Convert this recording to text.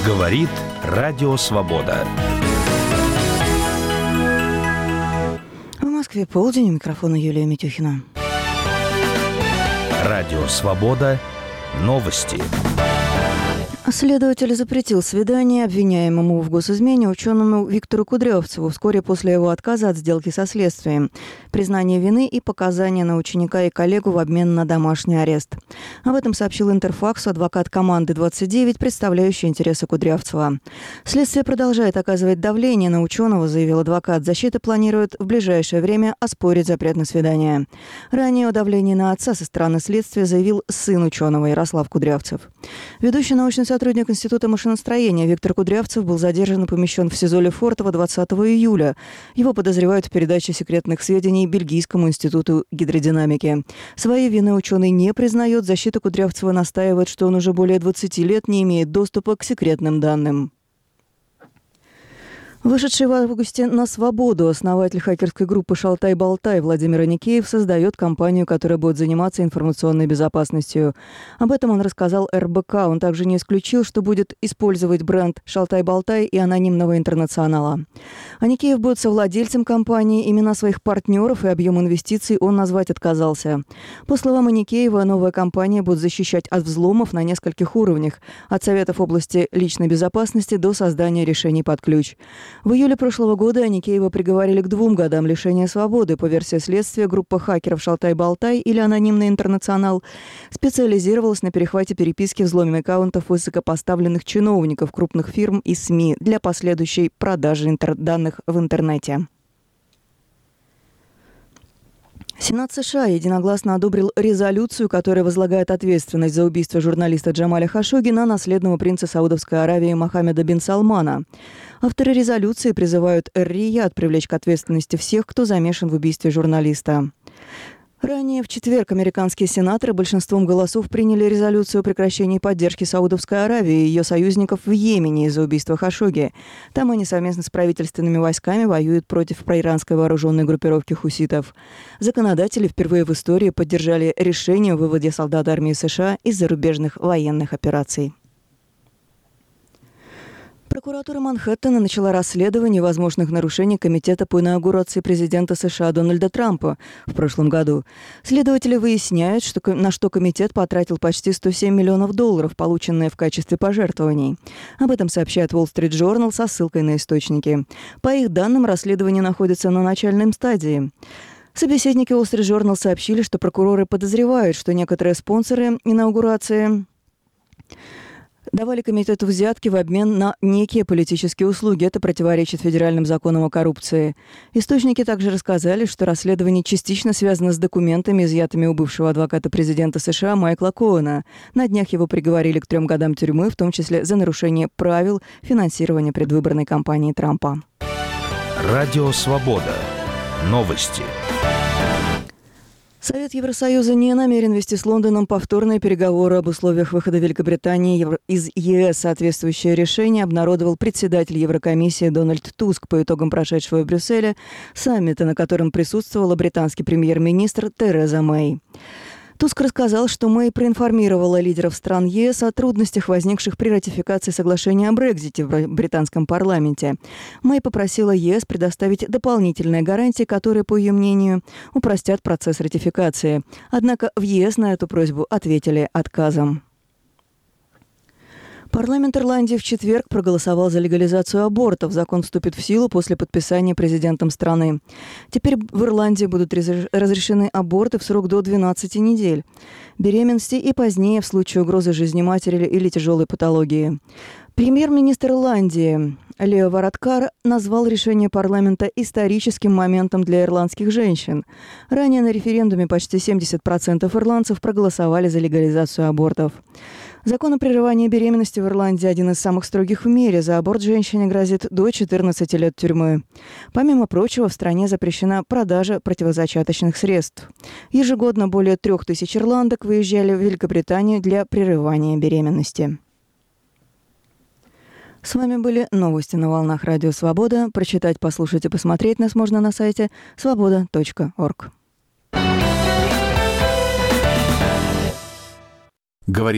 Говорит Радио Свобода. В Москве полдень, у микрофона Юлия Митюхина. Радио Свобода. Новости. Следователь запретил свидание обвиняемому в госизмене ученому Виктору Кудрявцеву вскоре после его отказа от сделки со следствием, признания вины и показания на ученика и коллегу в обмен на домашний арест. Об этом сообщил Интерфаксу адвокат команды 29, представляющий интересы Кудрявцева. Следствие продолжает оказывать давление на ученого, заявил адвокат. Защита планирует в ближайшее время оспорить запрет на свидание. Ранее о давлении на отца со стороны следствия заявил сын ученого Ярослав Кудрявцев. Ведущий научный сотрудник Института машиностроения Виктор Кудрявцев был задержан и помещен в СИЗО Лефортово 20 июля. Его подозревают в передаче секретных сведений Бельгийскому институту гидродинамики. Своей вины ученый не признает. Защита Кудрявцева настаивает, что он уже более 20 лет не имеет доступа к секретным данным. Вышедший в августе на свободу основатель хакерской группы «Шалтай-Болтай» Владимир Аникеев создает компанию, которая будет заниматься информационной безопасностью. Об этом он рассказал РБК. Он также не исключил, что будет использовать бренд «Шалтай-Болтай» и анонимного интернационала. Аникеев будет совладельцем компании. Имена своих партнеров и объем инвестиций он назвать отказался. По словам Аникеева, новая компания будет защищать от взломов на нескольких уровнях, от советов в области личной безопасности до создания решений под ключ. В июле прошлого года Аникеева приговорили к 2 годам лишения свободы. По версии следствия, группа хакеров «Шалтай-Болтай» или «Анонимный интернационал» специализировалась на перехвате переписки, взломе аккаунтов высокопоставленных чиновников крупных фирм и СМИ для последующей продажи данных в интернете. Сенат США единогласно одобрил резолюцию, которая возлагает ответственность за убийство журналиста Джамаля Хашогги на наследного принца Саудовской Аравии Мохаммеда бин Салмана. Авторы резолюции призывают Эр-Рияд привлечь к ответственности всех, кто замешан в убийстве журналиста. Ранее в четверг американские сенаторы большинством голосов приняли резолюцию о прекращении поддержки Саудовской Аравии и ее союзников в Йемене из-за убийства Хашогги. Там они совместно с правительственными войсками воюют против проиранской вооруженной группировки хуситов. Законодатели впервые в истории поддержали решение о выводе солдат армии США из зарубежных военных операций. Прокуратура Манхэттена начала расследование возможных нарушений Комитета по инаугурации президента США Дональда Трампа в прошлом году. Следователи выясняют, на что комитет потратил почти $107 миллионов, полученные в качестве пожертвований. Об этом сообщает Wall Street Journal со ссылкой на источники. По их данным, расследование находится на начальной стадии. Собеседники Wall Street Journal сообщили, что прокуроры подозревают, что некоторые спонсоры инаугурации давали комитету взятки в обмен на некие политические услуги. Это противоречит федеральным законам о коррупции. Источники также рассказали, что расследование частично связано с документами, изъятыми у бывшего адвоката президента США Майкла Коэна. На днях его приговорили к 3 годам тюрьмы, в том числе за нарушение правил финансирования предвыборной кампании Трампа. Радио Свобода. Новости. Совет Евросоюза не намерен вести с Лондоном повторные переговоры об условиях выхода Великобритании из ЕС. Соответствующее решение обнародовал председатель Еврокомиссии Дональд Туск по итогам прошедшего в Брюсселе саммита, на котором присутствовала британский премьер-министр Тереза Мэй. Туск рассказал, что Мэй проинформировала лидеров стран ЕС о трудностях, возникших при ратификации соглашения о Брексите в британском парламенте. Мэй попросила ЕС предоставить дополнительные гарантии, которые, по ее мнению, упростят процесс ратификации. Однако в ЕС на эту просьбу ответили отказом. Парламент Ирландии в четверг проголосовал за легализацию абортов. Закон вступит в силу после подписания президентом страны. Теперь в Ирландии будут разрешены аборты в срок до 12 недель беременности и позднее в случае угрозы жизни матери или тяжелой патологии. Премьер-министр Ирландии Лео Варадкар назвал решение парламента историческим моментом для ирландских женщин. Ранее на референдуме почти 70% ирландцев проголосовали за легализацию абортов. Закон о прерывании беременности в Ирландии один из самых строгих в мире. За аборт женщине грозит до 14 лет тюрьмы. Помимо прочего, в стране запрещена продажа противозачаточных средств. Ежегодно более 3000 ирландок выезжали в Великобританию для прерывания беременности. С вами были новости на волнах Радио Свобода. Прочитать, послушать и посмотреть нас можно на сайте svoboda.org. Говорит